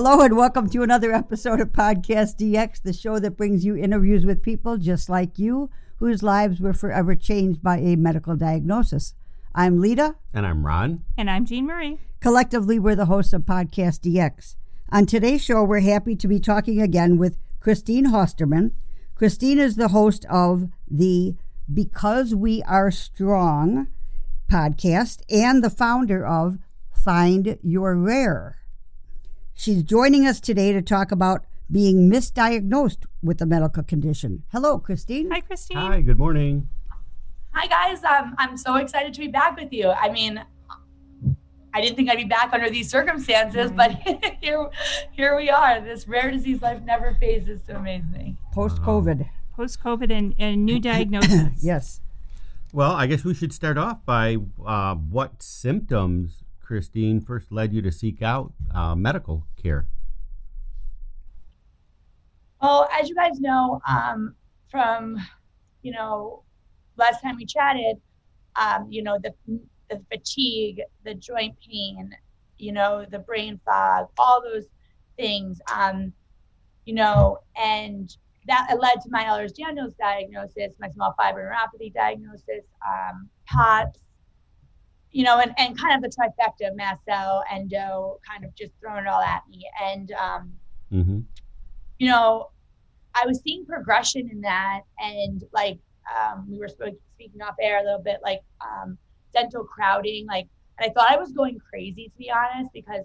Hello and welcome to another episode of Podcast DX, the show that brings you interviews with people just like you, whose lives were forever changed by a medical diagnosis. I'm Lita. And I'm Ron. And I'm Jean Marie. Collectively, we're the hosts of Podcast DX. On today's show, we're happy to be talking again with Christine Hosterman. Christine is the host of the Because We Are Strong podcast and the founder of Find Your Rare. She's joining us today to talk about being misdiagnosed with a medical condition. Hello, Christine. Hi, Christine. Hi, good morning. Hi, guys. I'm so excited to be back with you. I mean, I didn't think I'd be back under these circumstances, but here we are. This rare disease life never phases to amaze me. Post-COVID. Post-COVID and new diagnosis. Yes. Well, I guess we should start off by what symptoms, Christine, first led you to seek out medical care. Well, as you guys know, from, last time we chatted, the fatigue, the joint pain, the brain fog, all those things, and that led to my Ehlers-Danlos diagnosis, my small fiber neuropathy diagnosis, POTS, and kind of the trifecta of mast cell, endo, kind of just throwing it all at me. And, I was seeing progression in that. And we were speaking off air a little bit, dental crowding, and I thought I was going crazy, to be honest, because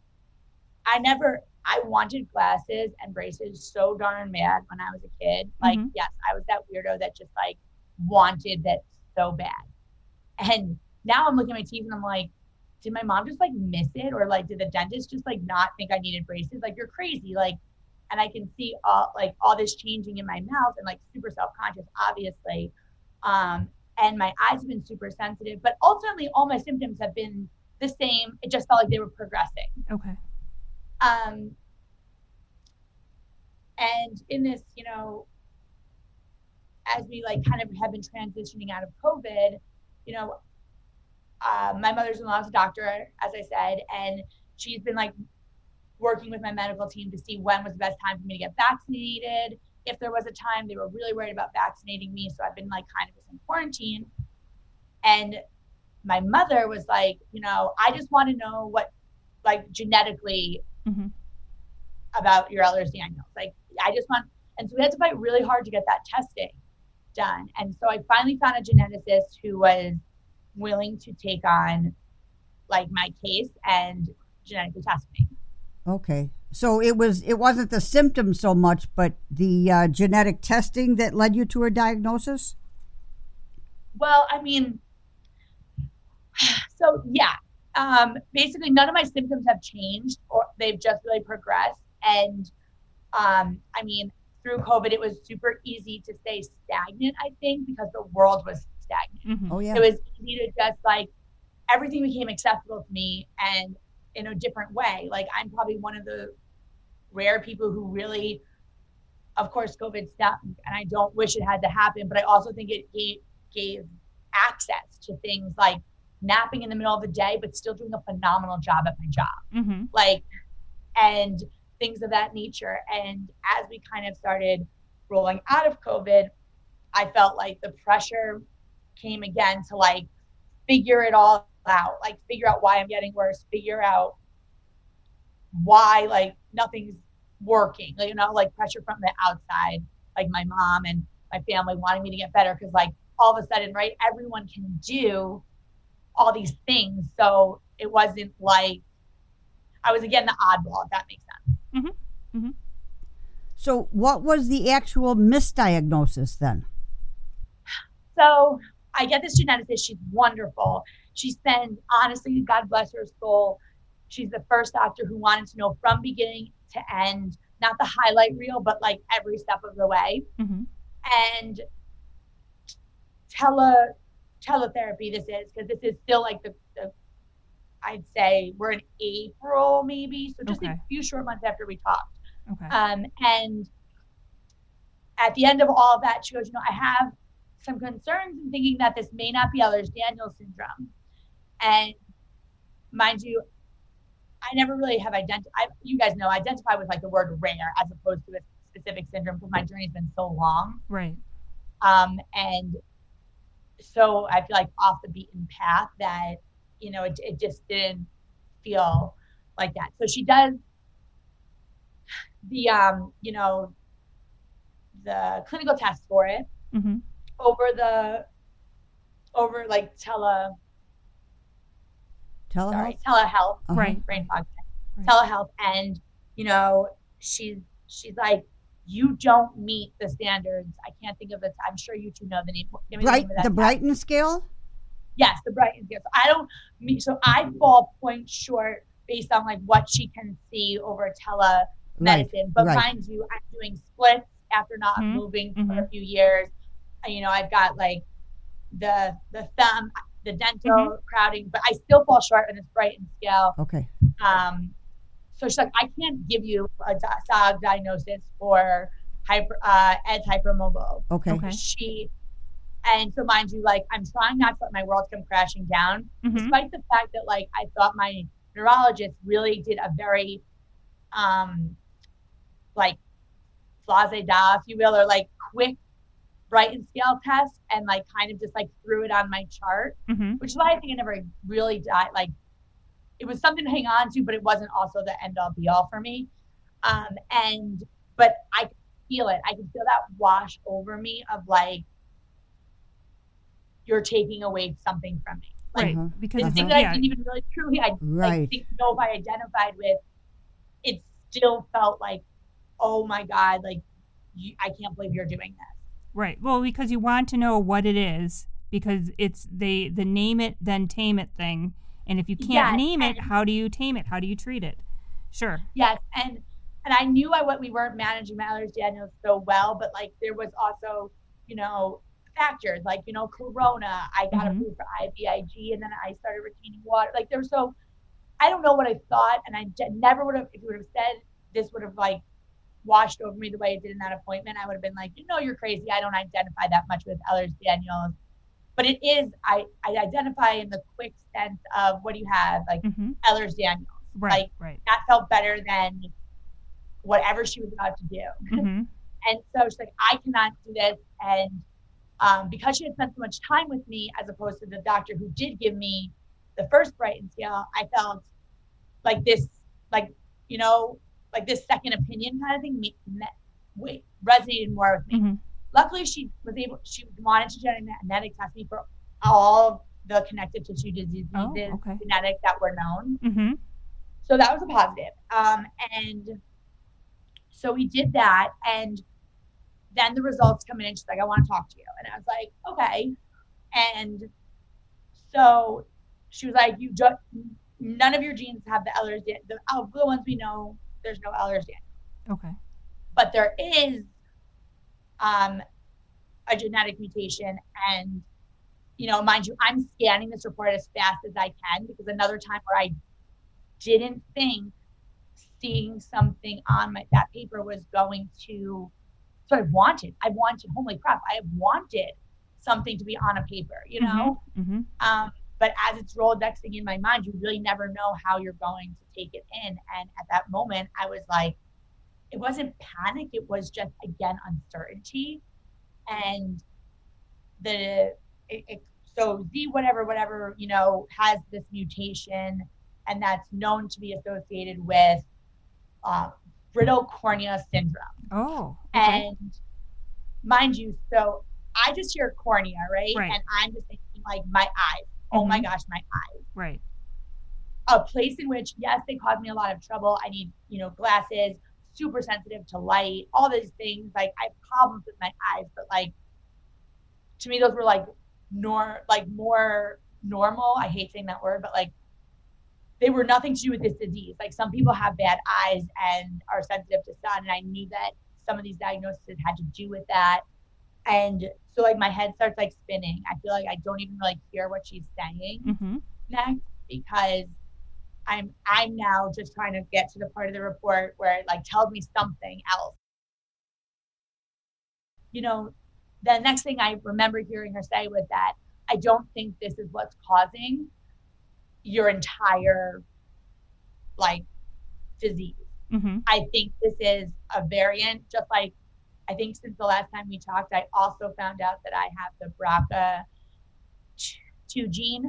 I wanted glasses and braces so darn bad when I was a kid. Yes, I was that weirdo that just wanted that so bad. And now I'm looking at my teeth and I'm like, did my mom just miss it? Or did the dentist just not think I needed braces? You're crazy. And I can see all this changing in my mouth and super self-conscious, obviously. And my eyes have been super sensitive, but ultimately all my symptoms have been the same. It just felt like they were progressing. Okay. And in this, as we kind of have been transitioning out of COVID, my mother-in-law is a doctor, as I said, and she's been working with my medical team to see when was the best time for me to get vaccinated. If there was a time, they were really worried about vaccinating me. So I've been kind of just in quarantine. And my mother was I just want to know what, genetically about your Ehlers-Danlos. I just want, and so we had to fight really hard to get that testing done. And so I finally found a geneticist who was willing to take on my case and genetically test me. Okay. So it wasn't the symptoms so much, but the genetic testing that led you to her diagnosis? Well, I mean, so yeah, basically none of my symptoms have changed, or they've just really progressed. And through COVID, it was super easy to stay stagnant, I think, because the world was stagnant. Oh yeah. It was easy to just everything became accessible to me and in a different way. I'm probably one of the rare people who really, of course, COVID stopped, and I don't wish it had to happen, but I also think it gave access to things like napping in the middle of the day, but still doing a phenomenal job at my job. And things of that nature. And as we kind of started rolling out of COVID, I felt the pressure came again to figure it all out, figure out why I'm getting worse, figure out why nothing's working, pressure from the outside, my mom and my family wanting me to get better, because all of a sudden, right, everyone can do all these things. So it wasn't I was again the oddball, if that makes sense. So what was the actual misdiagnosis then? So I get this geneticist. She's wonderful. She spent, honestly, God bless her soul, she's the first doctor who wanted to know from beginning to end, not the highlight reel, but every step of the way. And teletherapy this is, because this is still the I'd say we're in April maybe, so just a few short months after we talked. And at the end of all of that, she goes, I have some concerns in thinking that this may not be Ehlers-Danlos syndrome. And mind you, I never really have identified, you guys know, identify with like the word rare as opposed to a specific syndrome because my journey's been so long. Right. And so I feel like off the beaten path that, you know, it just didn't feel like that. So she does the, you know, the clinical test for it Mm-hmm. over like telehealth, Uh-huh. Right. brain fog, Right. telehealth. And, you know, she's like, you don't meet the standards. I can't think of it. I'm sure you two know the name. Give me the name of that The test. Brighton scale? Yes, the Brighton scale. So I fall points short based on like what she can see over telemedicine. Right, But right. mind you, I'm doing splits after not Mhm, moving for a mhm. few years. You know, I've got like the thumb, the dental crowding, but I still fall short on this Brighton scale. Okay. So she's like, I can't give you a solid diagnosis for Ed's hypermobile. Okay. Okay. And so mind you, like, I'm trying not to let my world come crashing down, Mhm. despite the fact that like I thought my neurologist really did a very like flase da, if you will, or like quick Brighton scale test and like kind of just like threw it on my chart, Mhm. which is why I think I never really died. Like it was something to hang on to, but it wasn't also the end all be all for me. But I could feel it. I could feel that wash over me of like, you're taking away something from me. Like Right. Because the it's thing that I yeah. didn't even really truly Right. know if I identified with, it still felt like, oh my God, like I can't believe you're doing this. Right. Well, because you want to know what it is, because it's the name it then tame it thing, and if you can't Yes, name it, and- how do you tame it? How do you treat it? Sure. Yes, and I knew we weren't managing my Ehlers-Danlos so well, but like there was also, you know, factors like, you know, Corona. I got Mhm. approved for IVIG, and then I started retaining water. Like there was so, I don't know what I thought, and I never would have, if you would have said this would have like washed over me the way it did in that appointment, I would have been like, you know, you're crazy. I don't identify that much with Ehlers-Danlos. But it is, I identify in the quick sense of what do you have, like Mhm. Ehlers-Danlos. Right. Like Right. that felt better than whatever she was about to do. Mhm. And so she's like, I cannot do this. And because she had spent so much time with me, as opposed to the doctor who did give me the first Brighton scale, I felt like this, like, you know, like this second opinion kind of thing resonated more with me. Mhm. Luckily, she wanted to genetic test me for all the connective tissue diseases okay. genetic that were known. Mhm. So that was a positive. And so we did that, and then the results come in, and she's like, I want to talk to you. And I was like, okay. And so she was like, none of your genes have the Ehlers-Danlos. The ones we know, there's no Ehlers-Danlos. Okay. But there is a genetic mutation. And, you know, mind you, I'm scanning this report as fast as I can, because another time where I didn't think seeing something on that paper was going to, so I wanted, holy crap, I have wanted something to be on a paper, you know? Mhm. But as it's Rolodexing in my mind, you really never know how you're going to take it in. And at that moment, I was like, it wasn't panic. It was just, again, uncertainty. And so Z whatever, you know, has this mutation, and that's known to be associated with brittle cornea syndrome. Oh. Okay. And mind you, so I just hear cornea, right? Right. And I'm just thinking like my eyes. Oh my gosh, my eyes. Right. A place in which, yes, they cause me a lot of trouble. I need, you know, glasses, super sensitive to light, all these things. Like I have problems with my eyes, but like to me, those were like more normal. I hate saying that word, but like they were nothing to do with this disease. Like some people have bad eyes and are sensitive to sun, and I knew that some of these diagnoses had to do with that. And so like my head starts like spinning. I feel like I don't even really hear what she's saying next, because I'm now just trying to get to the part of the report where it like tells me something else. You know, the next thing I remember hearing her say was that I don't think this is what's causing your entire like disease. Mm-hmm. I think this is a variant, just like I think since the last time we talked, I also found out that I have the BRCA2 gene.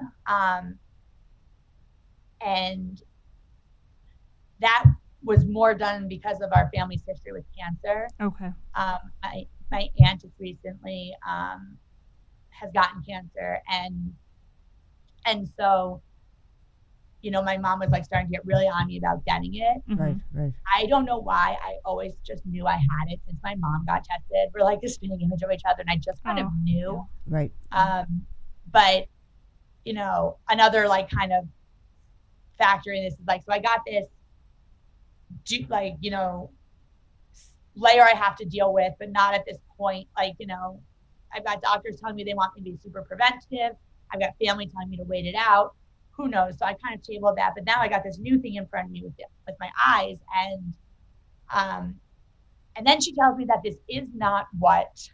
And that was more done because of our family's history with cancer. Okay. My aunt just recently has gotten cancer, and so, you know, my mom was like starting to get really on me about getting it. Right, right. I don't know why. I always just knew I had it since my mom got tested. We're like a spitting image of each other, and I just kind of knew. Right. But, you know, another like kind of factor in this is like, so I got this, like, you know, layer I have to deal with, but not at this point. Like, you know, I've got doctors telling me they want me to be super preventative. I've got family telling me to wait it out. Who knows? So I kind of tabled that, but now I got this new thing in front of me with my eyes, and then she tells me that this is not what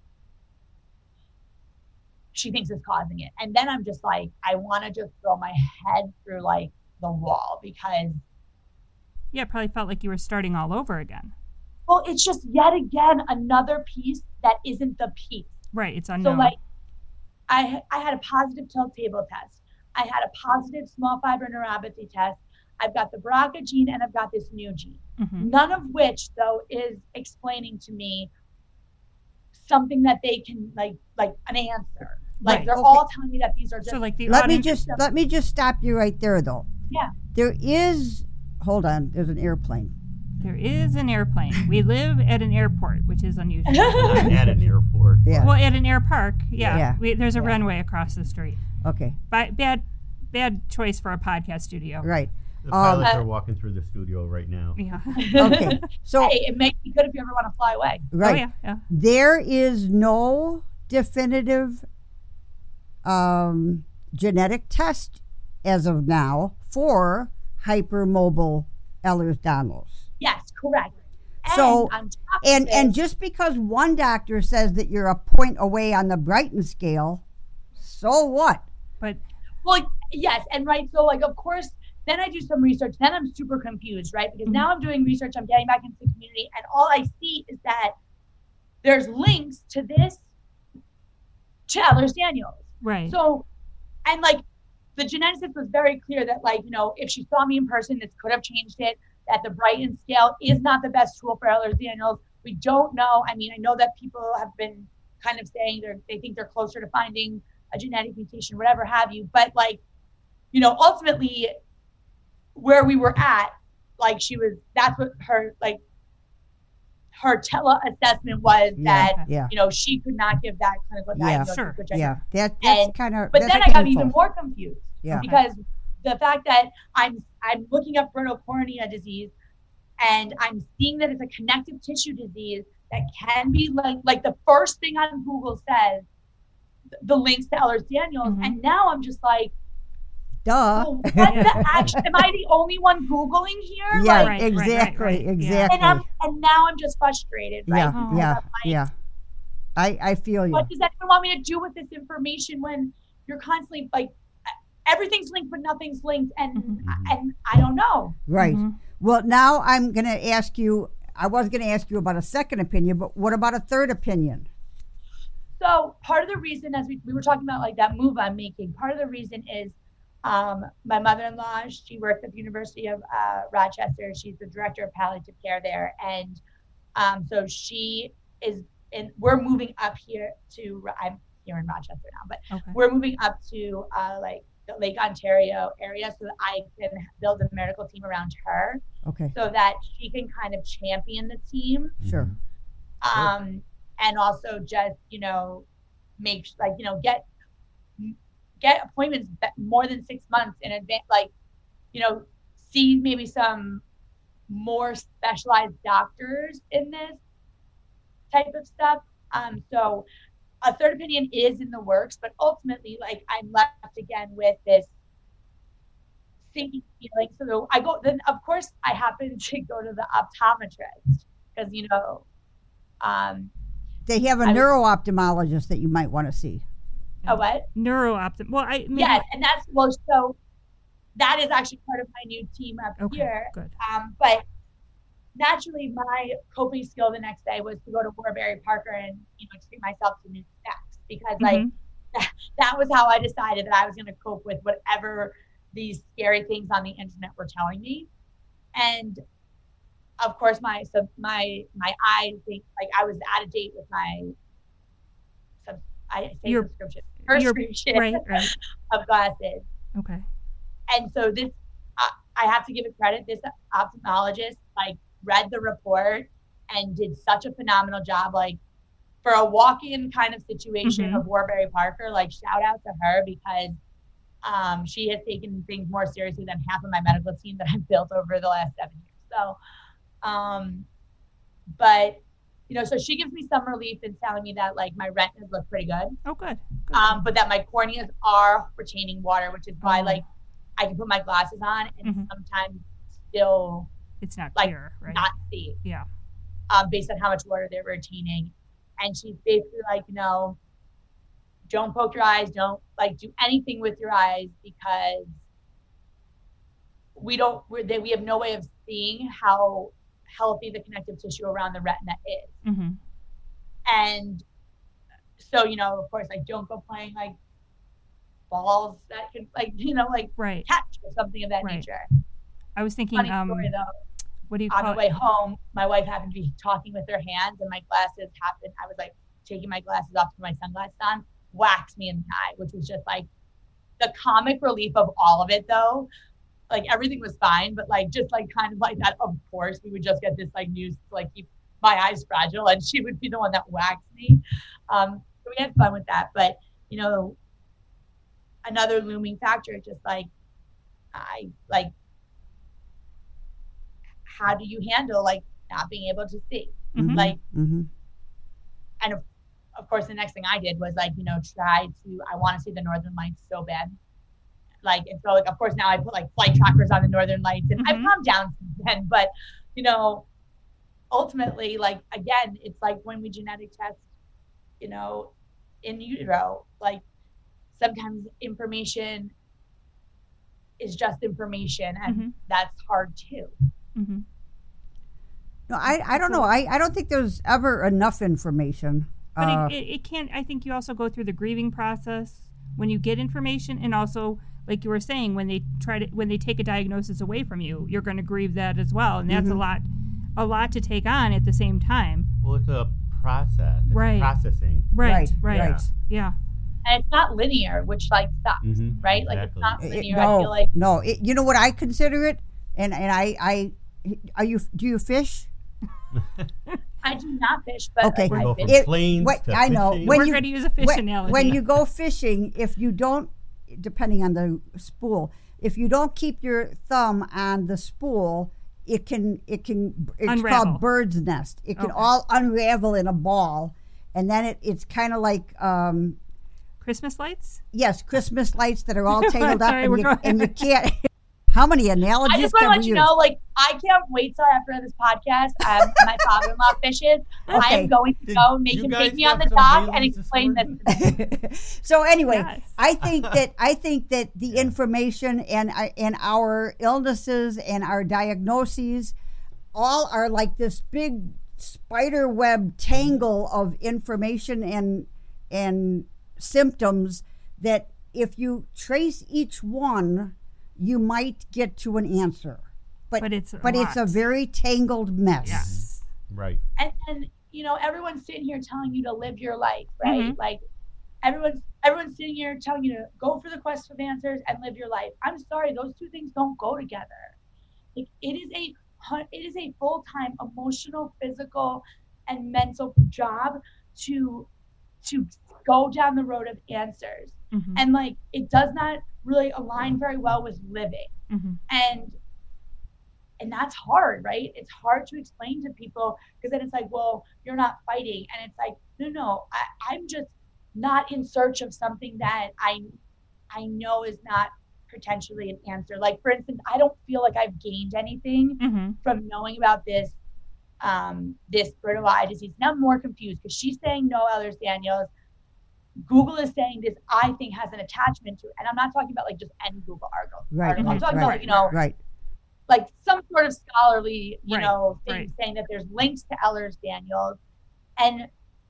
she thinks is causing it, and then I'm just like, I want to just throw my head through like the wall, because Yeah, it probably felt like you were starting all over again. well, it's just yet again another piece that isn't the piece. Right, it's unknown. So like, I had a positive tilt table test. I had a positive small fiber neuropathy test. I've got the BRCA gene, and I've got this new gene. Mm-hmm. None of which, though, is explaining to me something that they can like an answer. Like Right. they're Okay. all telling me that these are just So like the Let me audience- just stop you right there, though. Yeah. There is. Hold on. There's an airplane. There is an airplane. We live at an airport, which is unusual. At an airport. Yeah. Well, at an air park, yeah. Yeah. There's a Yeah. runway across the street. Okay. Bad choice for a podcast studio. Right. The pilots are walking through the studio right now. Yeah. Okay. So Hey, it makes me good if you ever want to fly away. right. Oh yeah, yeah. There is no definitive genetic test as of now for hypermobile Ehlers-Danlos. Yes, correct. And So- on top of And this, just because one doctor says that you're a point away on the Brighton scale, so what? But well, yes, and right. So like, of course, then I do some research. Then I'm super confused, right? Because now I'm doing research. I'm getting back into the community, and all I see is that there's links to this to Ehlers-Danlos. right. So, and like the geneticist was very clear that, like, you know, if she saw me in person, this could have changed it. That the Brighton scale is not the best tool for Ehlers-Danlos. We don't know. I mean, I know that people have been kind of saying they think they're closer to finding a genetic mutation, whatever have you. But like, you know, ultimately, where we were at, like that's what her tele-assessment was, that Yeah. you know, she could not give that clinical Yeah. diagnosis, Sure. which I Yeah. That's And- kind of. but then I got even more confused, Yeah. because the fact that I'm looking up bronchocornea disease, and I'm seeing that it's a connective tissue disease that can be like the first thing on Google says the links to Ehlers-Danlos, Mhm. and now I'm just like, Duh. well, what the action? Am I the only one Googling here? Yeah. Like, Right, Exactly. right. Yeah. Exactly. and now I'm just frustrated, right? Yeah. Oh. Yeah. I'm like, Yeah. I feel you. what does anyone want me to do with this information when you're constantly like, everything's linked but nothing's linked, and Mhm. and I don't know. Right. Mhm. Well, now I'm going to ask you. I was going to ask you about a second opinion, but what about a third opinion? So part of the reason, as we were talking about, like that move I'm making, part of the reason is my mother-in-law, she works at the University of Rochester. She's the director of palliative care there. And so she is we're moving up here I'm here in Rochester now, but Okay. we're moving up to like the Lake Ontario area so that I can build a medical team around her, Okay. so that she can kind of champion the team. Sure. And also just, you know, make like, you know, get appointments more than 6 months in advance, like, you know, see maybe some more specialized doctors in this type of stuff. So a third opinion is in the works, but ultimately, like, I'm left again with this sinking feeling. So then of course I happen to go to the optometrist, because, you know, They have a neuro-ophthalmologist that you might want to see. a what? Neuro-optim. Well, maybe Yes, and that's, well, so that is actually part of my new team up Okay, here. good. But naturally, my coping skill the next day was to go to Warbury Parker and treat myself to new snacks, because like that was how I decided that I was going to cope with whatever these scary things on the internet were telling me. And of course, my eyes think like I was out of date with my prescription Right. of glasses. Okay. And so this, I have to give it credit. This ophthalmologist like read the report and did such a phenomenal job. Like for a walk-in kind of situation of Warbury Parker, like shout out to her, because she has taken things more seriously than half of my medical team that I've built over the last 7 years. So, but so she gives me some relief in telling me that like my retinas look pretty good. Oh, good. But that my corneas are retaining water, which is why like I can put my glasses on and sometimes still it's not like clear, right? not see. Yeah. Based on how much water they're retaining. And she's basically like, don't poke your eyes, don't like do anything with your eyes, because we have no way of seeing how healthy the connective tissue around the retina is. And so, of course, like don't go playing like balls that can like, like catch or something of that nature. I was thinking, funny story though. What do you call on the way home, my wife happened to be talking with her hands, and my glasses happened. I was like taking my glasses off to put my sunglasses on, whacked me in the eye, which was just like the comic relief of all of it though. Like everything was fine, but like just like kind of like that, of course we would just get this like news to like keep my eyes fragile, and she would be the one that whacks me. So we had fun with that. But another looming factor, just like how do you handle like not being able to see? Like and of course the next thing I did was like I want to see the Northern Lights so bad. Like, and so like, of course now I put like flight trackers on the Northern Lights, and I've calmed down since then, but ultimately, like, again, it's like when we genetic test, in utero, like sometimes information is just information, and that's hard too. No, I don't know. I don't think there's ever enough information. But it can't, I think you also go through the grieving process when you get information, and also, like you were saying, when they take a diagnosis away from you, you're going to grieve that as well, and that's a lot to take on at the same time. Well, it's a process. It's right. processing. Right. Yeah. And it's not linear, which like sucks, right? Like it's not linear. No, I feel like you know what I consider it, and do you fish? I do not fish, but okay. We go from It- planes what- to I know. fishing. When We're you- going to use a fish analogy. When you go fishing, if you don't, depending on the spool, if you don't keep your thumb on the spool, it's Unravel. called bird's nest. It can all unravel in a ball, and then it's kind of like Christmas lights? yes, Christmas lights that are all tangled up, Sorry, and you can't. How many analogies I just want to can let we you use? know, like, I can't wait till after this podcast. My father-in-law fishes. I am going to go make you him guys take me on have the some dock and Baileys this explain this morning? to me. So anyway, Yes. I think that the information and our illnesses and our diagnoses all are like this big spider web tangle of information and symptoms that if you trace each one, you might get to an answer. But it's it's a very tangled mess. Yes. Right. And everyone's sitting here telling you to live your life, right? Like everyone's sitting here telling you to go for the quest of answers and live your life. I'm sorry, those two things don't go together. Like it is a full-time emotional, physical, and mental job to go down the road of answers. And like it does not really align very well with living. And that's hard, right? It's hard to explain to people, because then it's like, well, you're not fighting. And it's like, no, I'm just not in search of something that I know is not potentially an answer. Like, for instance, I don't feel like I've gained anything from knowing about this brittle eye disease. Now I'm more confused, because she's saying no Ehlers-Danlos. Google is saying this, I think has an attachment to it. And I'm not talking about like just any Google article. Right. I'm talking right. about, like, you know, Right. like some sort of scholarly, you Right, know, thing right. saying that there's links to Ehlers-Danlos. And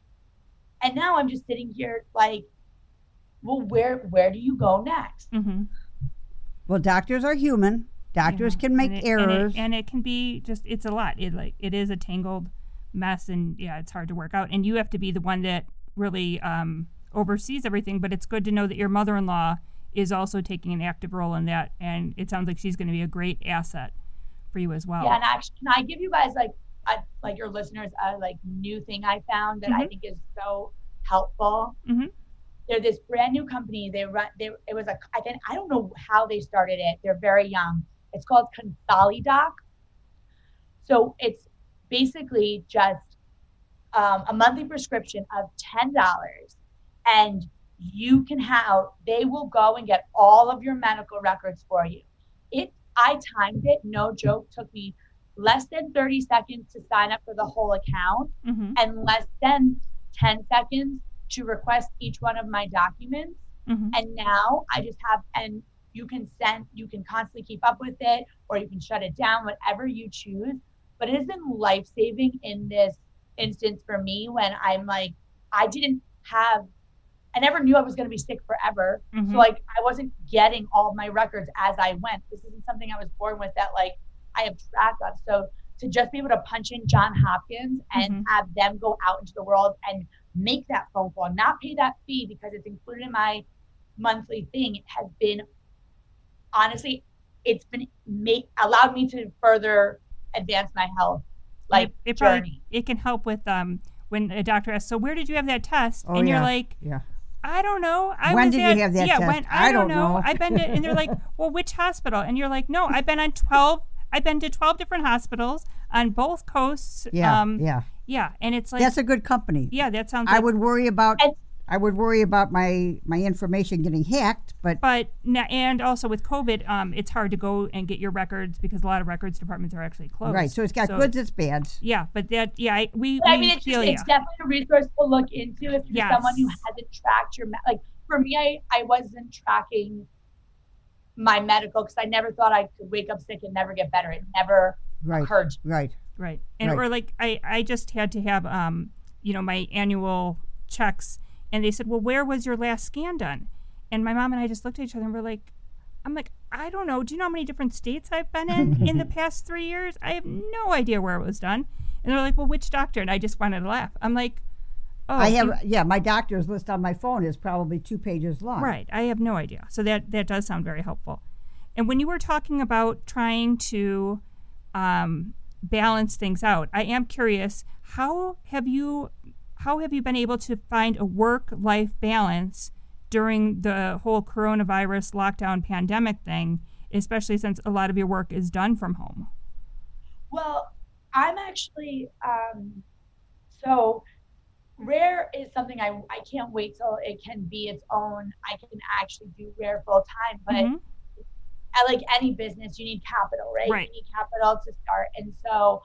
now I'm just sitting here like, well, where do you go next? Mm-hmm. Well, doctors are human. Doctors can make errors. And it can be just, it's a lot. It is a tangled mess, and yeah, it's hard to work out. And you have to be the one that really oversees everything. But it's good to know that your mother-in-law is also taking an active role in that, and it sounds like she's going to be a great asset for you as well. Yeah, and actually, can I give you guys like your listeners a like new thing I found that I think is so helpful? Mm-hmm. They're this brand new company. It was I don't know how they started it. They're very young. It's called Consolidoc. So it's basically just a monthly prescription of $10, and you can they will go and get all of your medical records for you. I timed it, no joke, took me less than 30 seconds to sign up for the whole account, and less than 10 seconds to request each one of my documents. And now I just have, and you can constantly keep up with it, or you can shut it down, whatever you choose. But it has been life-saving in this instance for me when I'm like, I never knew I was going to be sick forever. So like, I wasn't getting all of my records as I went. This isn't something I was born with that like I have track of. So to just be able to punch in John Hopkins and have them go out into the world and make that phone call, not pay that fee because it's included in my monthly thing, it has been, honestly, it's been allowed me to further advance my health journey. It can help with when a doctor asks, so where did you have that test? Oh, and yeah. you're like, yeah. I don't know. When did you have that test? I don't know. I've been to, and they're like, well, which hospital? And you're like, no, I've been to 12 different hospitals on both coasts. Yeah. And it's like, That's a good company. yeah, that sounds. I would worry about my information getting hacked, but and also with COVID, it's hard to go and get your records because a lot of records departments are actually closed. right. So it's got goods, it's bads. Yeah, but that it's definitely a resource to look into if you're someone who hasn't tracked your like. For me, I wasn't tracking my medical because I never thought I could wake up sick and never get better. It never occurred. Right. And or like I just had to have my annual checks. And they said, well, where was your last scan done? And my mom and I just looked at each other and we're like, I'm like, I don't know. Do you know how many different states I've been in the past 3 years? I have no idea where it was done. And they're like, well, which doctor? And I just wanted to laugh. I'm like, oh. My doctor's list on my phone is probably 2 pages long. Right. I have no idea. So that does sound very helpful. And when you were talking about trying to balance things out, I am curious, how have you been able to find a work-life balance during the whole coronavirus lockdown pandemic thing, especially since a lot of your work is done from home? Well, I'm actually, so Rare is something I can't wait till it can be its own. I can actually do Rare full time, but like any business, you need capital, right? You need capital to start. And so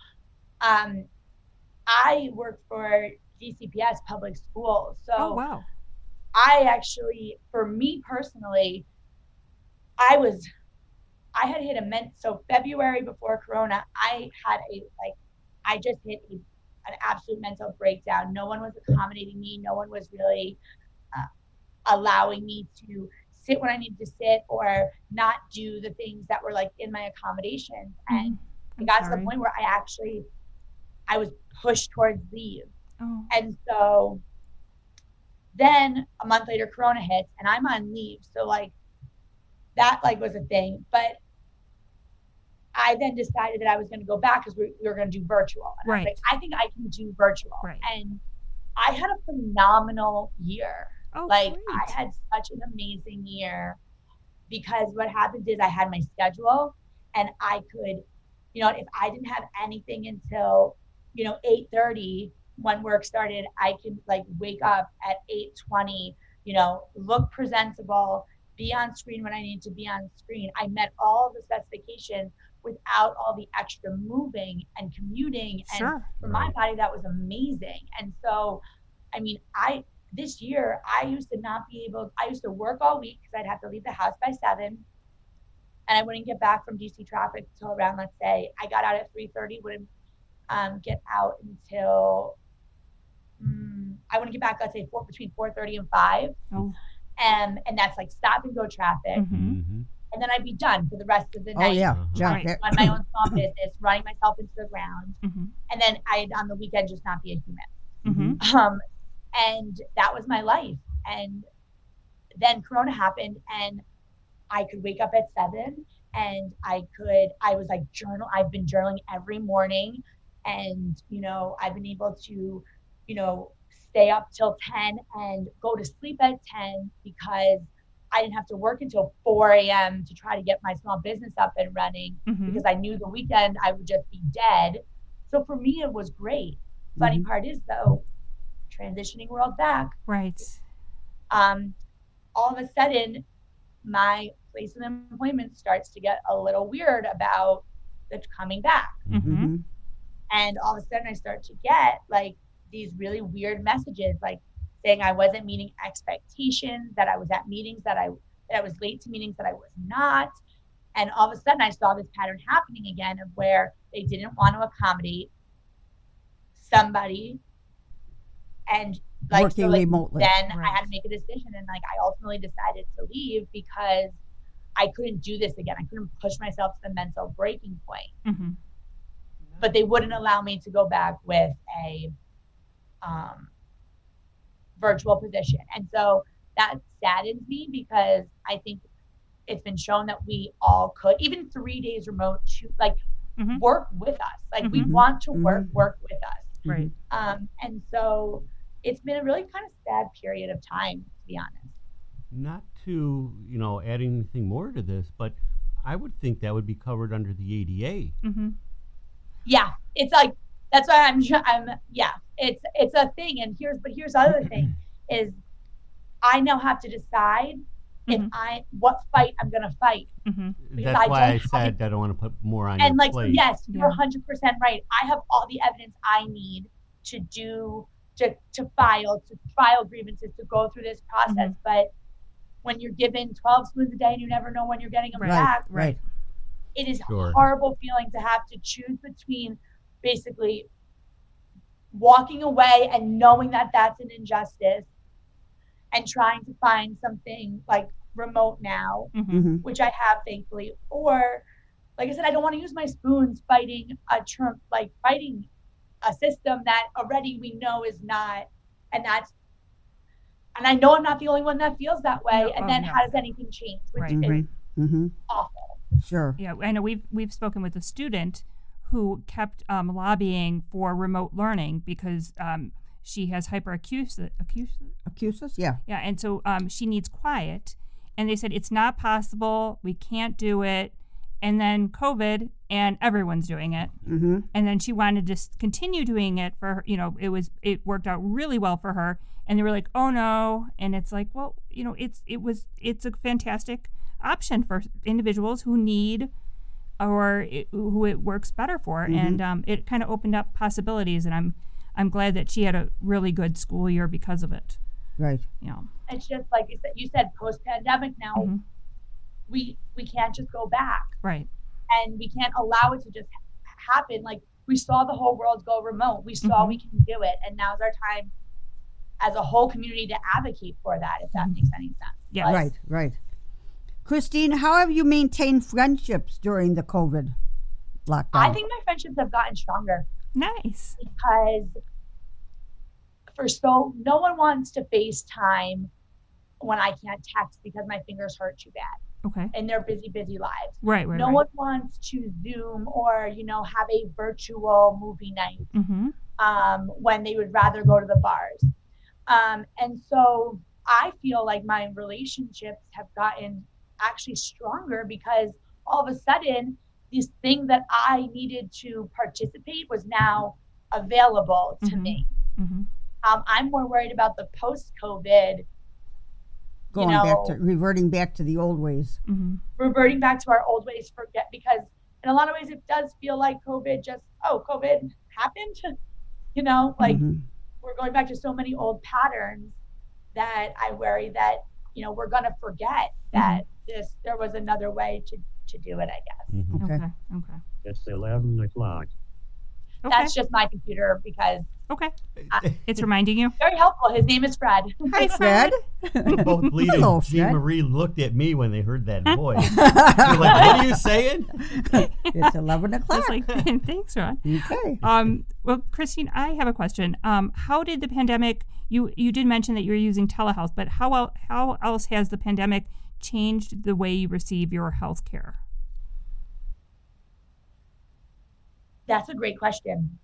I work for DCPS public schools. So oh, wow. I actually, for me personally, I had hit so February before Corona, I just hit an absolute mental breakdown. No one was accommodating me. No one was really allowing me to sit when I needed to sit or not do the things that were like in my accommodations. And it got to the point where I was pushed towards leave. Oh. And so then a month later, Corona hits and I'm on leave. So like that was a thing. But I then decided that I was going to go back because we were going to do virtual. And I was like, I think I can do virtual. Right. And I had a phenomenal year. Oh, great. I had such an amazing year because what happened is I had my schedule and I could, if I didn't have anything until, 8:30 when work started, I could wake up at 8:20, look presentable, be on screen when I need to be on screen. I met all the specifications without all the extra moving and commuting. And Sure. for my body, that was amazing. And so, this year, I used to work all week because I'd have to leave the house by 7, and I wouldn't get back from DC traffic until around, let's say, I got out at 3:30, wouldn't get out until, I wouldn't get back, let's say, between 4:30 and 5. Oh. And that's like stop and go traffic. Mm-hmm. And then I'd be done for the rest of the Oh, night. yeah. Right. Yeah. On my own small business, running myself into the ground. Mm-hmm. And then I'd on the weekend just not be a human. Mm-hmm. And that was my life. And then Corona happened, and I could wake up at 7, and I was like I've been journaling every morning, and, I've been able to, stay up till 10 and go to sleep at 10 because I didn't have to work until 4 a.m. to try to get my small business up and running, Mm-hmm. because I knew the weekend I would just be dead. So for me, it was great. Funny part is, though, transitioning world back, Right. all of a sudden, my place of employment starts to get a little weird about the coming back. Mm-hmm. And all of a sudden I start to get like these really weird messages, like saying I wasn't meeting expectations, that I was at meetings that I was late to meetings that I was not. And all of a sudden I saw this pattern happening again of where they didn't want to accommodate somebody, and like Working remotely. Then Right. I had to make a decision, and like I ultimately decided to leave because I couldn't do this again. I couldn't push myself to the mental breaking point. Mm-hmm. But they wouldn't allow me to go back with a virtual position. And so that saddens me, because I think it's been shown that we all could, even 3 days remote, Mhm. work with us. Like we Mhm. want to work with us. Right. And so it's been a really kind of sad period of time, to be honest. Not to, add anything more to this, but I would think that would be covered under the ADA. Mm-hmm. Yeah, it's like, that's why it's a thing. And here's the other thing is I now have to decide what fight I'm going to fight. Mm-hmm. Because That's I why I don't have said I don't want to put more on And your like, plate. yes, you're Yeah. 100% right. I have all the evidence I need to file grievances, to go through this process. But when you're given 12 spoons a day and you never know when you're getting them Right. back, Right. it is Sure. a horrible feeling to have to choose between basically walking away and knowing that that's an injustice, and trying to find something like remote now, Mm-hmm. Mm-hmm. which I have, thankfully, or like I said, I don't want to use my spoons fighting a system that already we know is not, and I know I'm not the only one that feels that way. No, and then no. how does anything change? Which Right. is Mm-hmm. awful. Sure. Yeah, I know we've spoken with a student who kept lobbying for remote learning because she has hyperacusis. Accusus? Yeah. Yeah, and so she needs quiet, and they said it's not possible. We can't do it. And then COVID, and everyone's doing it. Mm-hmm. And then she wanted to continue doing it for her. It worked out really well for her. And they were like, "Oh no!" And it's like, well, it's a fantastic option for individuals who need who it works better for, Mm-hmm. and it kind of opened up possibilities. And I'm glad that she had a really good school year because of it. Right. It's just like you said, post-pandemic now, Mhm. we can't just go back, Right. and we can't allow it to just happen. Like we saw the whole world go remote. We saw Mhm. we can do it, and now's our time as a whole community to advocate for that, if that makes any sense. Yes. Right. Right. Christine, how have you maintained friendships during the COVID lockdown? I think my friendships have gotten stronger Nice. because no one wants to FaceTime when I can't text because my fingers hurt too bad Okay. in their busy lives. Right. No one wants to Zoom or, have a virtual movie night Mm-hmm. when they would rather go to the bars. And so I feel like my relationships have gotten actually stronger because all of a sudden this thing that I needed to participate was now available to Mhm. me. Mm-hmm. I'm more worried about the post-COVID, reverting back to the old ways. Mm-hmm. reverting back to our old ways, because in a lot of ways it does feel like COVID happened, like Mhm. we're going back to so many old patterns. that I worry that, we're going to forget that there was another way to do it, I guess. Okay. Okay. It's 11 o'clock. Okay. That's just my computer because Okay. It's reminding you. very helpful. His name is Fred. Hi, Fred. Both Lee Hello, and Jean Fred. Marie looked at me when they heard that voice. They're like, what are you saying? It's 11 o'clock. It's like, thanks, Ron. Okay. Well, Christine, I have a question. How did the pandemic? You did mention that you were using telehealth, but how else has the pandemic changed the way you receive your health care? That's a great question.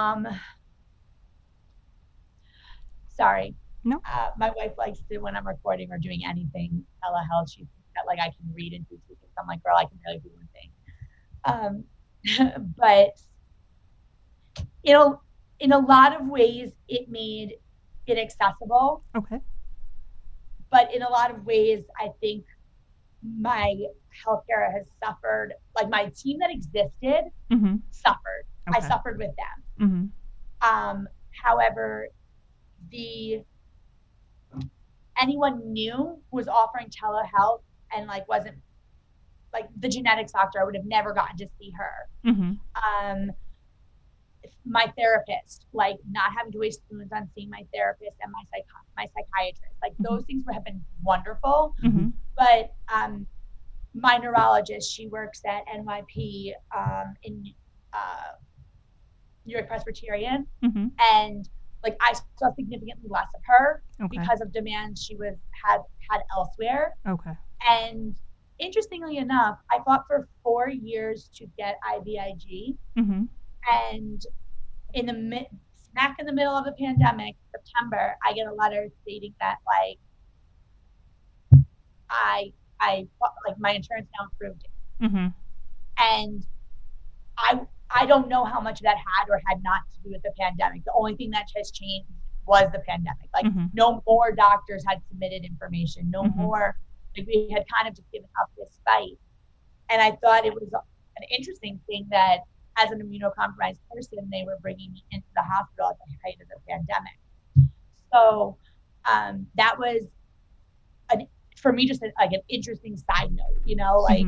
Sorry. No. My wife likes to, when I'm recording or doing anything telehealth, she's got like I can read and do two things. I'm like, girl, I can barely do one thing. But in a lot of ways, it made it accessible. Okay. But in a lot of ways, I think my healthcare has suffered. Like my team that existed suffered. I Okay. suffered with them. However, anyone new who was offering telehealth and like wasn't like the genetics doctor, I would have never gotten to see her. My therapist, like not having to waste spoons on seeing my therapist and my psychiatrist, like those things have been wonderful. But my neurologist, she works at NYP in New York Presbyterian, and like I saw significantly less of her because of demands she had elsewhere. Okay. And interestingly enough, I fought for 4 years to get IVIG, and smack in the middle of the pandemic, September, I get a letter stating that like I like my insurance now approved it. And I don't know how much that had or had not to do with the pandemic. The only thing that has changed was the pandemic. Like no more doctors had submitted information, no more, like we had kind of just given up this fight. And I thought it was an interesting thing that as an immunocompromised person, they were bringing me into the hospital at the height of the pandemic. So that was for me just like an interesting side note, like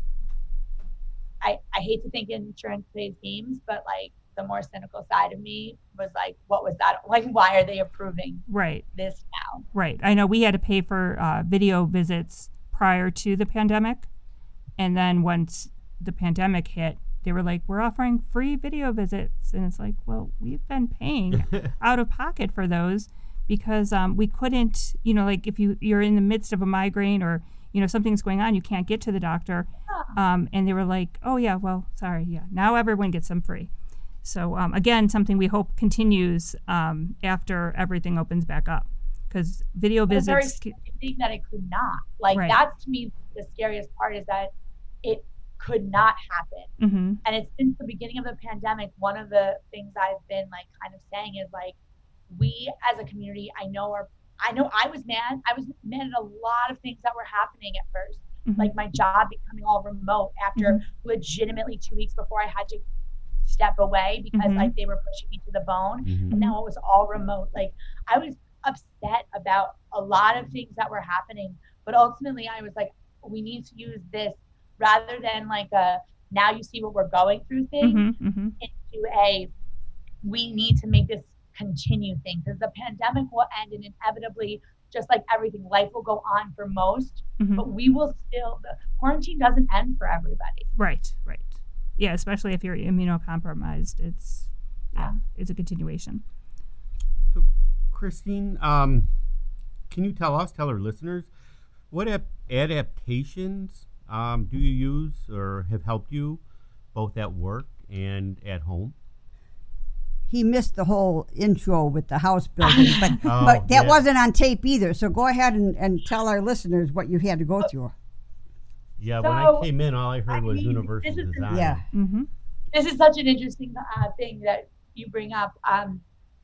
I hate to think insurance plays games, but like the more cynical side of me was like, what was that? Like, why are they approving this now? Right. I know we had to pay for video visits prior to the pandemic. And then once the pandemic hit, they were like, we're offering free video visits. And it's like, well, we've been paying out of pocket for those because we couldn't, like if you're in the midst of a migraine or, something's going on, you can't get to the doctor. And they were like, oh, yeah, well, sorry. Yeah. Now everyone gets them free. So, again, something we hope continues after everything opens back up because video visits. Very scary that it could not. Like, that's to me the scariest part is that it could not happen. And it's since the beginning of the pandemic, one of the things I've been like kind of saying is like, we as a community, I know I was mad. I was mad at a lot of things that were happening at first. Like my job becoming all remote after legitimately 2 weeks before I had to step away because like they were pushing me to the bone. And now it was all remote. Like I was upset about a lot of things that were happening, but ultimately I was like, we need to use this rather than like a now you see what we're going through thing into we need to make this continue thing because the pandemic will end and inevitably just like everything, life will go on for most, but we will still, the quarantine doesn't end for everybody. Right. Yeah, especially if you're immunocompromised, it's a continuation. So, Christine, can you tell our listeners, what adaptations do you use or have helped you both at work and at home? He missed the whole intro with the house building, but that wasn't on tape either. So go ahead and tell our listeners what you had to go through. Yeah, when I came in, all I heard was universal design. Yeah. This is such an interesting thing that you bring up. I'd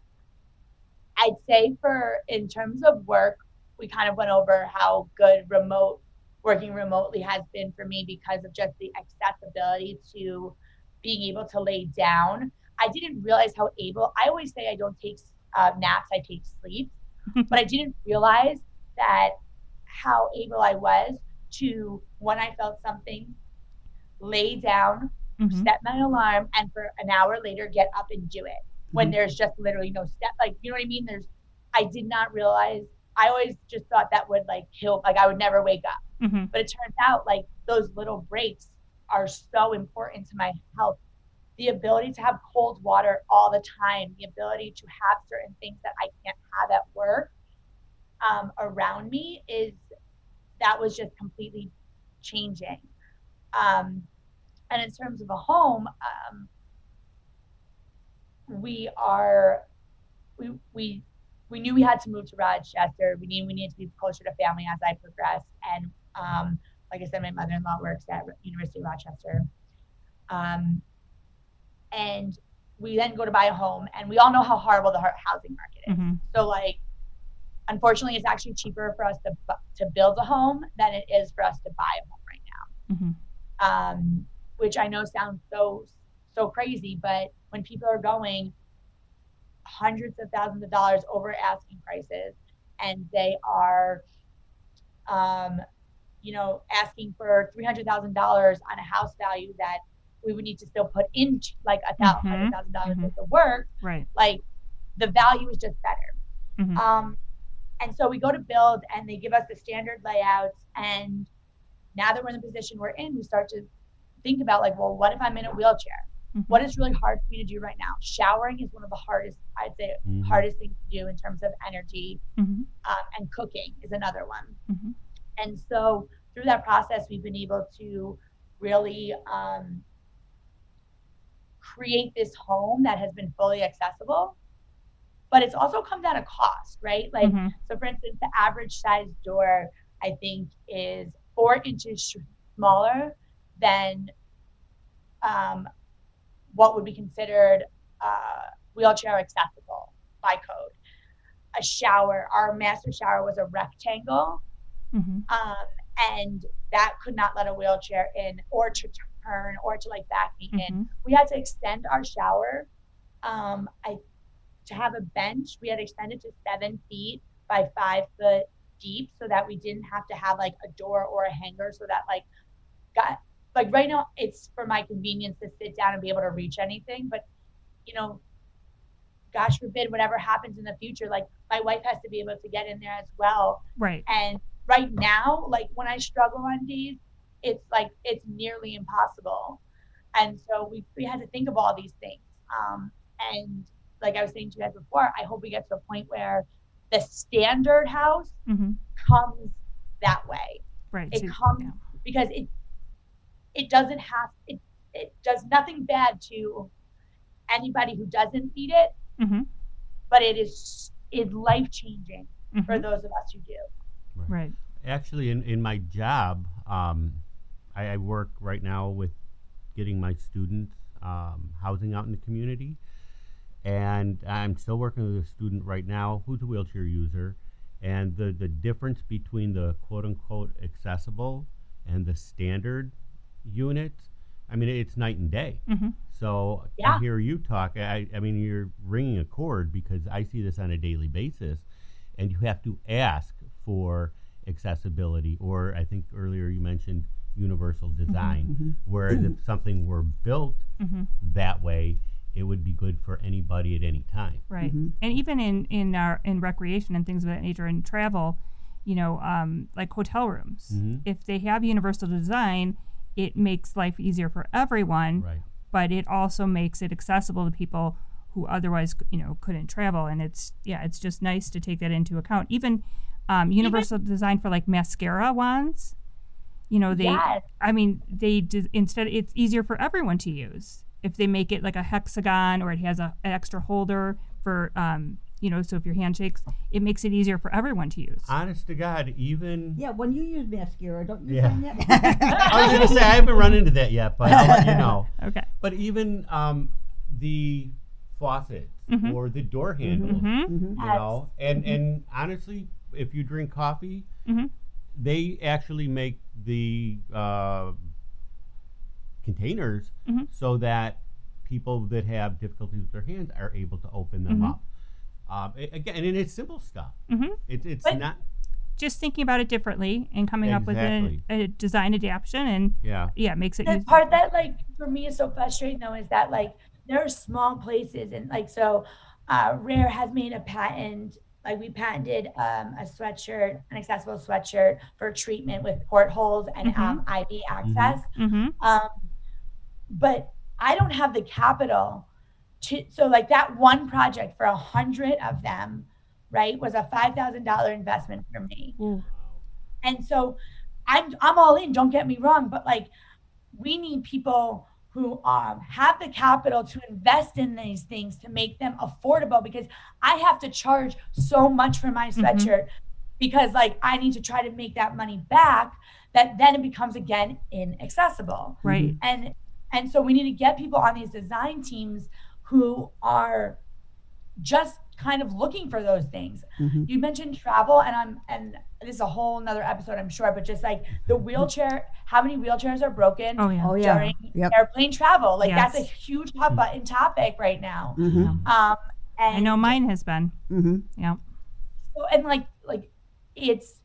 say in terms of work, we kind of went over how good working remotely has been for me because of just the accessibility to being able to lay down. I didn't realize I always say I don't take naps, I take sleep. But I didn't realize that how able I was to, when I felt something, lay down, set my alarm, and for an hour later get up and do it. When there's just literally no step, like, you know what I mean? I did not realize, I always just thought that would like kill, like I would never wake up. But it turns out like those little breaks are so important to my health. The ability to have cold water all the time, the ability to have certain things that I can't have at work around me, that was just completely changing. And in terms of a home, we knew we had to move to Rochester. We knew we needed to be closer to family as I progressed. And like I said, my mother-in-law works at University of Rochester. And we then go to buy a home, and we all know how horrible the housing market is. So like, unfortunately, it's actually cheaper for us to build a home than it is for us to buy a home right now. Which I know sounds so crazy, but when people are going hundreds of thousands of dollars over asking prices, and they are, asking for $300,000 on a house value that we would need to still put in like $100,000 worth of work, right? Like the value is just better. And so we go to build, and they give us the standard layouts. And now that we're in the position we're in, we start to think about like, well, what if I'm in a wheelchair? What is really hard for me to do right now? Showering is one of the hardest, I'd say, hardest things to do in terms of energy. And cooking is another one. And so through that process, we've been able to really create this home that has been fully accessible, but it's also comes at a cost, right? Like, so for instance, the average size door, I think, is 4 inches smaller than what would be considered wheelchair accessible by code. A shower, our master shower was a rectangle, and that could not let a wheelchair in, or to turn, or to like back me in. We had to extend our shower. To have a bench, we had extended to 7 feet by 5 foot deep, so that we didn't have to have like a door or a hanger, so that like right now it's for my convenience to sit down and be able to reach anything. But gosh forbid, whatever happens in the future, like my wife has to be able to get in there as well. Right. And right now, like when I struggle on days, it's nearly impossible. And so we had to think of all these things. And like I was saying to you guys before, I hope we get to a point where the standard house comes that way. Right. It comes because it doesn't have, it does nothing bad to anybody who doesn't need it, but it is life-changing for those of us who do. Right. Actually, in my job, I work right now with getting my students housing out in the community. And I'm still working with a student right now who's a wheelchair user. And the difference between the quote-unquote accessible and the standard units, I mean, it's night and day. So to hear you talk, I mean, you're ringing a chord, because I see this on a daily basis. And you have to ask for accessibility, or I think earlier you mentioned universal design, where if something were built that way, it would be good for anybody at any time. Right. And even in recreation and things of that nature and travel, like hotel rooms, if they have universal design, it makes life easier for everyone, but it also makes it accessible to people who otherwise, couldn't travel. And it's just nice to take that into account. Even universal design for like mascara wands, instead it's easier for everyone to use. If they make it like a hexagon, or it has an extra holder for, so if your hand shakes, it makes it easier for everyone to use. Honest to God, even... Yeah, when you use mascara, don't you find that? I was going to say, I haven't run into that yet, but I'll let you know. Okay. But even the faucets or the door handles, and honestly, if you drink coffee, they actually make the... containers so that people that have difficulties with their hands are able to open them up. Again, and it's simple stuff. Mhm. It's But- not. Just thinking about it differently and coming up with Exactly. a design adaptation, and Yeah. it makes it The easier. part that like for me is so frustrating though is that like there are small places and like so Rare has made a patent, like we patented a sweatshirt, an accessible sweatshirt for treatment with portholes and IV access. Mm-hmm. But I don't have the capital to, so like that one project for 100 of them, right, was a $5,000 investment for me. Ooh. And so I'm all in, don't get me wrong, but like we need people who have the capital to invest in these things to make them affordable, because I have to charge so much for my sweatshirt because like I need to try to make that money back, that then it becomes again inaccessible. Right. And so we need to get people on these design teams who are just kind of looking for those things. You mentioned travel, and this is a whole nother episode, I'm sure, but just like the wheelchair, how many wheelchairs are broken Oh yeah. Oh, yeah. during Yep. airplane travel? Like Yes. that's a huge hot button topic right now. Mm-hmm. And I know mine has been. Mm-hmm. Yeah. So, and like it's,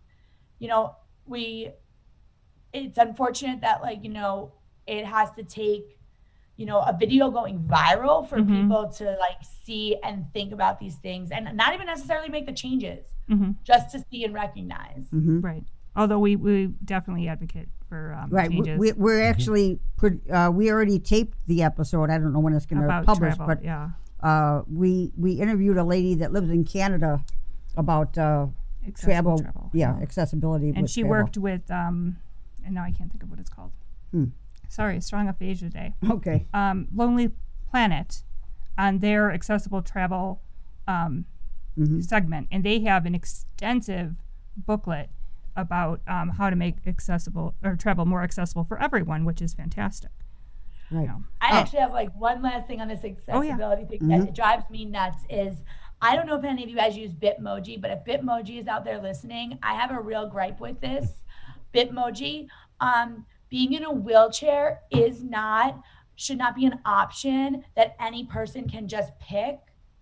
it's unfortunate that like, it has to take, a video going viral for people to like see and think about these things and not even necessarily make the changes, just to see and recognize. Right. Although we definitely advocate for Right. changes We're actually we already taped the episode. I don't know when it's going to about publish, travel. but Yeah. we interviewed a lady that lives in Canada about Accessible travel. Yeah, accessibility. And with she travel. worked with and now I can't think of what it's called. Sorry, Strong Aphasia Day. Okay. Lonely Planet on their accessible travel segment, and they have an extensive booklet about how to make accessible or travel more accessible for everyone, which is fantastic. Right. I actually have like one last thing on this accessibility thing that drives me nuts is, I don't know if any of you guys use Bitmoji, but if Bitmoji is out there listening, I have a real gripe with this. Bitmoji, being in a wheelchair should not be an option that any person can just pick.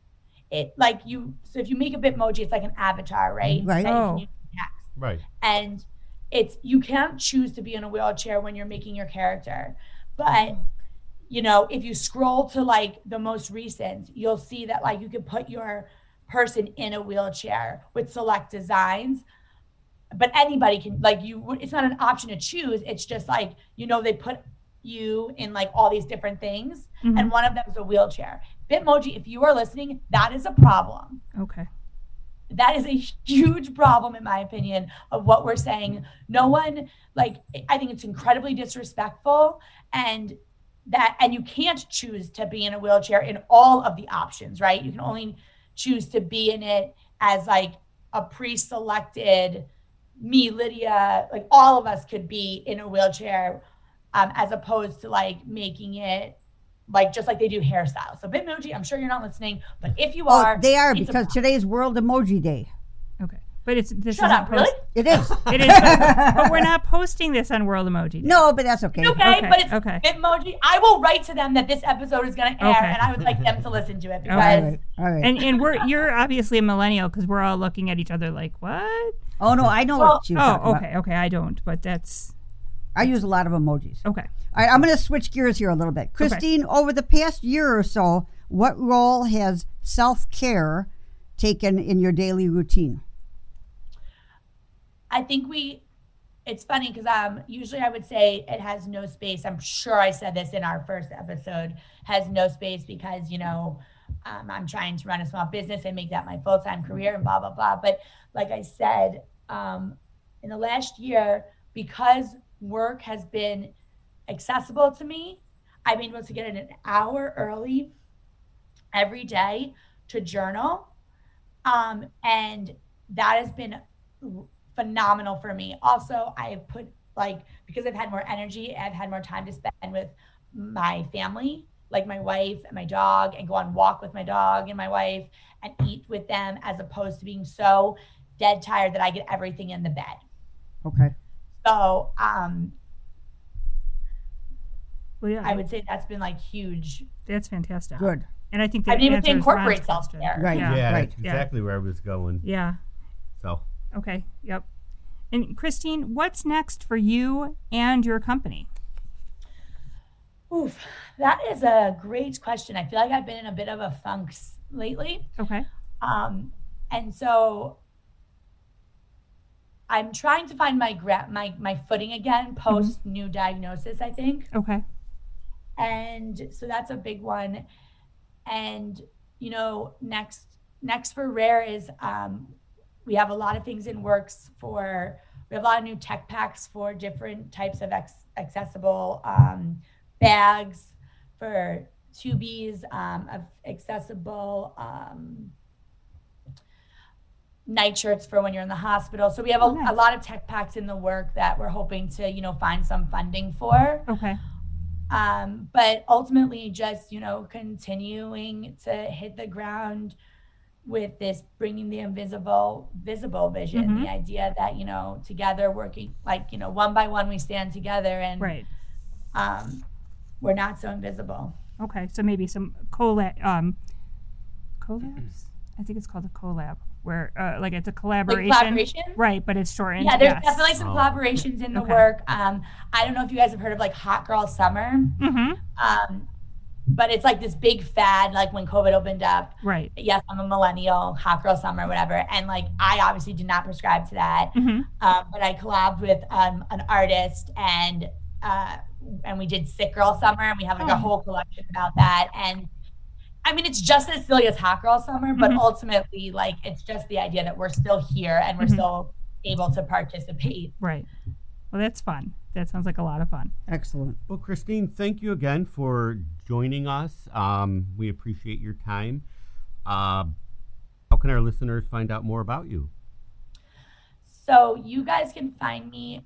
So if you make a Bitmoji, it's like an avatar, right? Right. That you Oh. can use in text. Right. And you can't choose to be in a wheelchair when you're making your character. But if you scroll to like the most recent, you'll see that like you could put your person in a wheelchair with select designs, but anybody can, like, it's not an option to choose. It's just like, they put you in like all these different things, and one of them is a wheelchair. Bitmoji, if you are listening, that is a problem. Okay. That is a huge problem, in my opinion, of what we're saying. No one, like, I think it's incredibly disrespectful, and you can't choose to be in a wheelchair in all of the options, right? You can only choose to be in it as like a pre-selected, me, Lydia, like all of us could be in a wheelchair, as opposed to like making it like just like they do hairstyles. So Bitmoji, I'm sure you're not listening, but if you are, They are, it's a because today's World Emoji Day. Okay. But this Shut isn't up, really? It is. It is, but we're not posting this on World Emoji Day. No, but that's okay. Okay, Okay, but it's okay. Bitmoji. I will write to them that this episode is going to air, Okay. and I would like them to listen to it because All right. And you're obviously a millennial because we're all looking at each other like, what? Oh no, I know Well- what you're talking about. Okay, I don't, but that's I use a lot of emojis. okay. All right, I'm going to switch gears here a little bit. Christine, over the past year or so, what role has self-care taken in your daily routine? I think it's funny because usually I would say it has no space. I'm sure I said this in our first episode, has no space because, I'm trying to run a small business and make that my full-time career and blah, blah, blah. But like I said, in the last year, because work has been accessible to me, I've been able to get in an hour early every day to journal. And that has been phenomenal for me. Also, I've put because I've had more energy, I've had more time to spend with my family, like my wife and my dog, and go on walk with my dog and my wife and eat with them, as opposed to being so dead tired that I get everything in the bed. Okay. So, Well, yeah, I would say that's been like huge. that's fantastic. Good. And I think I've been able to answers incorporate Ron's question. self-care. Right. Yeah, right. that's exactly where I was going. Yeah. So, Okay. Yep. And Christine, what's next for you and your company? Oof, that is a great question. I feel like I've been in a bit of a funk lately. Okay. And so I'm trying to find my footing again post new diagnosis, I think. Okay. And so that's a big one. And next for Rare is we have a lot of things in works we have a lot of new tech packs for different types of accessible bags, for tubies, of accessible night shirts for when you're in the hospital. So we have a lot of tech packs in the work that we're hoping to, find some funding for. Okay. But ultimately just, continuing to hit the ground with this, bringing the visible vision, the idea that, together working, like, one by one we stand together, and Right. We're not so invisible. Okay. So maybe some collabs. I think it's called a collab, where like it's a collaboration. Like collaboration? Right, but it's shortened. Yeah, there's yes. definitely some collaborations in the Okay. work. I don't know if you guys have heard of like Hot Girl Summer. Mm-hmm. But it's like this big fad, like when COVID opened up. Right. Yes, I'm a millennial, Hot Girl Summer, whatever. And like, I obviously do not prescribe to that. Mm-hmm. But I collabed with an artist, and we did Sick Girl Summer, and we have like a whole collection about that. And I mean, it's just as silly as Hot Girl Summer, but ultimately, like, it's just the idea that we're still here and we're still able to participate. Right. Well, that's fun. That sounds like a lot of fun. Excellent. well, Christine, thank you again for joining us. We appreciate your time. How can our listeners find out more about you? So you guys can find me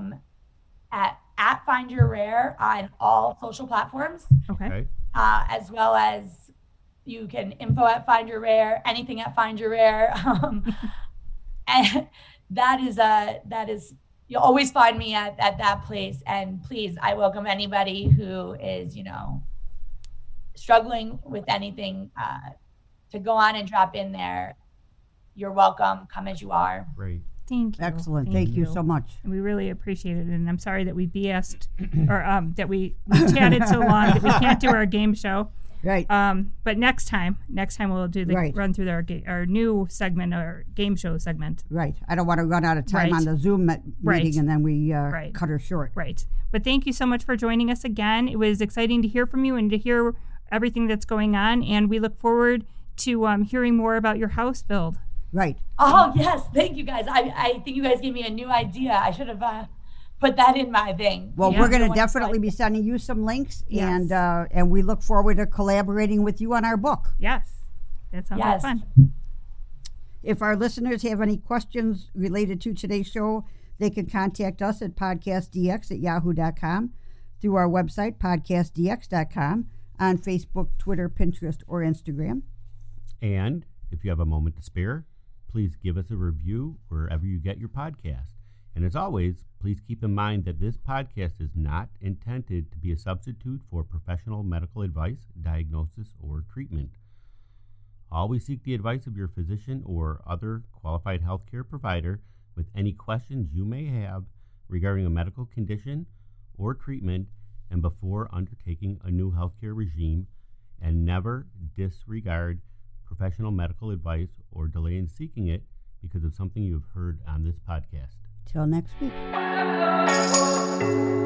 at Find Your Rare on all social platforms, Okay. as well as you can info at Find Your Rare, anything at Find Your Rare. And that is you'll always find me at that place. And please, I welcome anybody who is, struggling with anything, to go on and drop in there. You're welcome. Come as you are. Great. Thank you. Excellent. Thank you so much. And we really appreciate it. And I'm sorry that we BS'd or that we chatted so long that we can't do our game show. Right. But next time we'll do the Right. run through our new segment, our game show segment. Right. I don't want to run out of time Right. on the Zoom meeting Right. and then we Right. cut her short. Right. But thank you so much for joining us again. It was exciting to hear from you and to hear everything that's going on. And we look forward to hearing more about your house build. Right. Oh, yes. Thank you, guys. I think you guys gave me a new idea. I should have put that in my thing. Well, Yeah. we're going to Everyone's definitely like- be sending you some links, Yes. and we look forward to collaborating with you on our book. Yes. That sounds like Yes. fun. If our listeners have any questions related to today's show, they can contact us at podcastdx@yahoo.com, through our website, podcastdx.com, on Facebook, Twitter, Pinterest, or Instagram. And if you have a moment to spare, please give us a review wherever you get your podcast. And as always, please keep in mind that this podcast is not intended to be a substitute for professional medical advice, diagnosis, or treatment. Always seek the advice of your physician or other qualified healthcare provider with any questions you may have regarding a medical condition or treatment, and before undertaking a new healthcare regime, and never disregard professional medical advice or delay in seeking it because of something you've heard on this podcast. Till next week.